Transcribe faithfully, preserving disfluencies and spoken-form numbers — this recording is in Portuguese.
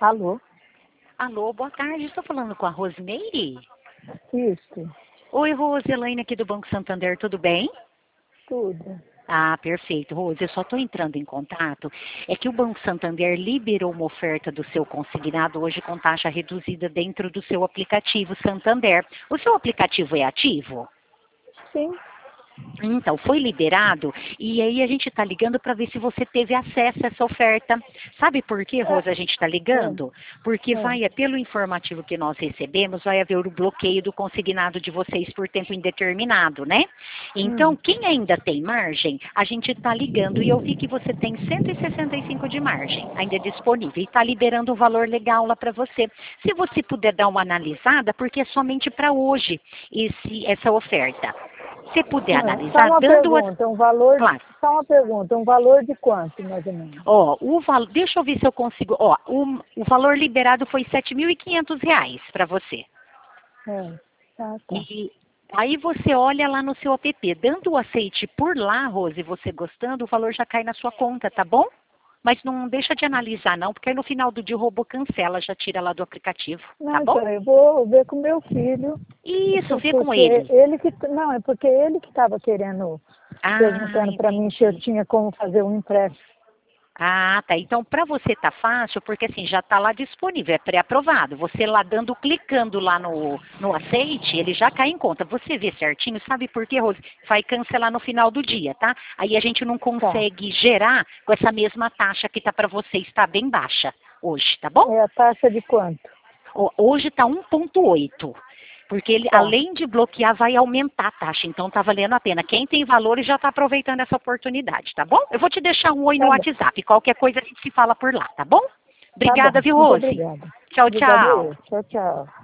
Alô? Alô, boa tarde. Estou falando com a Rosimeire? Isso, Oi, Rose, Elaine aqui do Banco Santander, tudo bem? tudo. Ah, perfeito, Rose. Eu só estou entrando em contato. É que o Banco Santander liberou uma oferta do seu consignado hoje com taxa reduzida dentro do seu aplicativo Santander. O seu aplicativo é ativo? Sim. Então, foi liberado e aí a gente está ligando para ver se você teve acesso a essa oferta. Sabe por que, Rosa, a gente está ligando? Porque É. vai, é pelo informativo que nós recebemos, vai haver o bloqueio do consignado de vocês por tempo indeterminado, né? Então, Hum. quem ainda tem margem, a gente está ligando e eu vi que você tem cento e sessenta e cinco de margem ainda disponível e está liberando um valor legal lá para você. Se você puder dar uma analisada, porque é somente para hoje esse, essa oferta. Se puder Ah, só analisar, uma dando as... pergunta, um valor, Claro. só uma pergunta, um valor de quanto, mais ou menos? Ó, o val... deixa eu ver se eu consigo. Ó, o, o valor liberado foi sete mil e quinhentos reais para você. É. Ah, tá. E aí você olha lá no seu app, dando o aceite por lá, Rose, você gostando, o valor já cai na sua conta, tá bom? Mas não deixa de analisar não, porque aí no final do dia o robô cancela, já tira lá do aplicativo, tá Não, bom? então, eu vou ver com meu filho, Isso, vê com porque ele. ele que, não, é porque ele que estava querendo, Ah, perguntando para mim se eu entendi. tinha como fazer um empréstimo. Ah, tá. Então, para você tá fácil, porque assim, já está lá disponível, é pré-aprovado. Você lá dando, clicando lá no, no aceite, ele já cai em conta. Você vê certinho, sabe por quê, Rose? Vai cancelar no final do dia, tá? Aí a gente não Tá. consegue gerar com essa mesma taxa que tá para você, está bem baixa hoje, tá bom? É a taxa de quanto? Ho- Hoje está um ponto oito. Porque ele, Tá. além de bloquear, vai aumentar a taxa. Então tá valendo a pena. Quem tem valores já está aproveitando essa oportunidade, tá bom? Eu vou te deixar um oi no Tá bom. WhatsApp. Qualquer coisa a gente se fala por lá, tá bom? Tá Obrigada, bom. viu, Muito Rose? obrigada. Tchau, Obrigada tchau. eu. Tchau, tchau.